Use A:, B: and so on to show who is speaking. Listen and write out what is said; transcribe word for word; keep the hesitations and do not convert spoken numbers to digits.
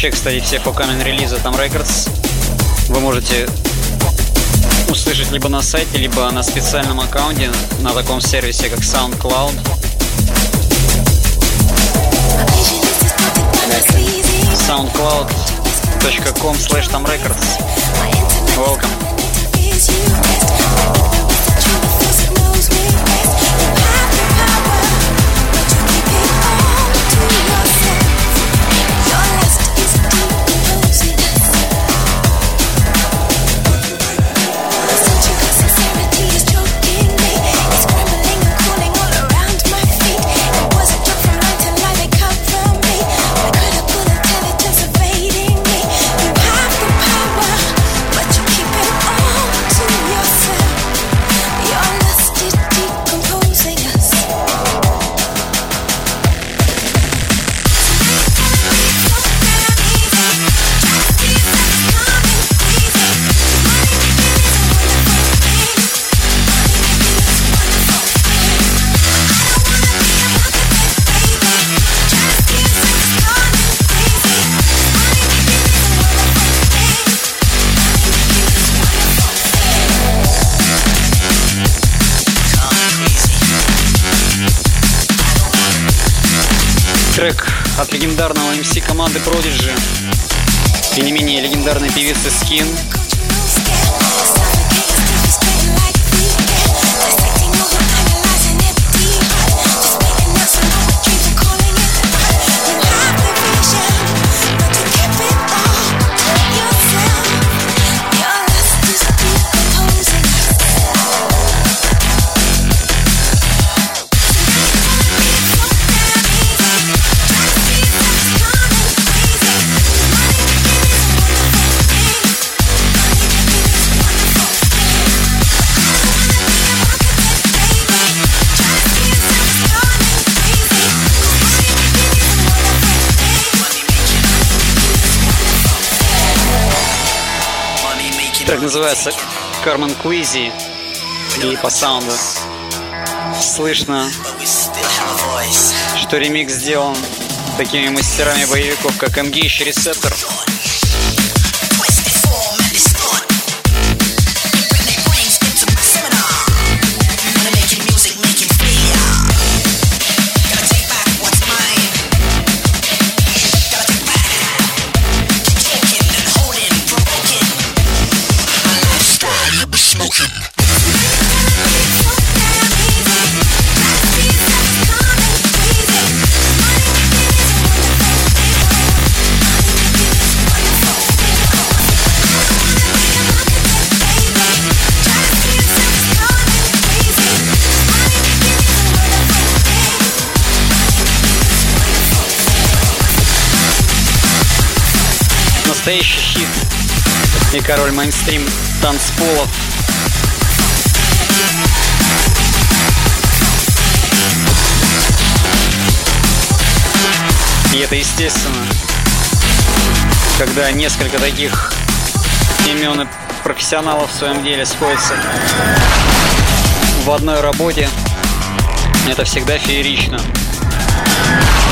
A: Вообще, кстати, все upcoming релизы там Records вы можете услышать либо на сайте, либо на специальном аккаунте на таком сервисе, как SoundCloud. soundcloud точка ком слэш там рекордс. Welcome. Трек от легендарного эм си команды Prodigy и не менее легендарной певицы Skin. Трек называется Carmen Queasy, и по саунду слышно, что ремикс сделан такими мастерами боевиков, как эм джи и Receptor. Настоящий хит и король мейнстрим танцполов. И это естественно, когда несколько таких имен и профессионалов в своем деле сходятся в одной работе, это всегда феерично.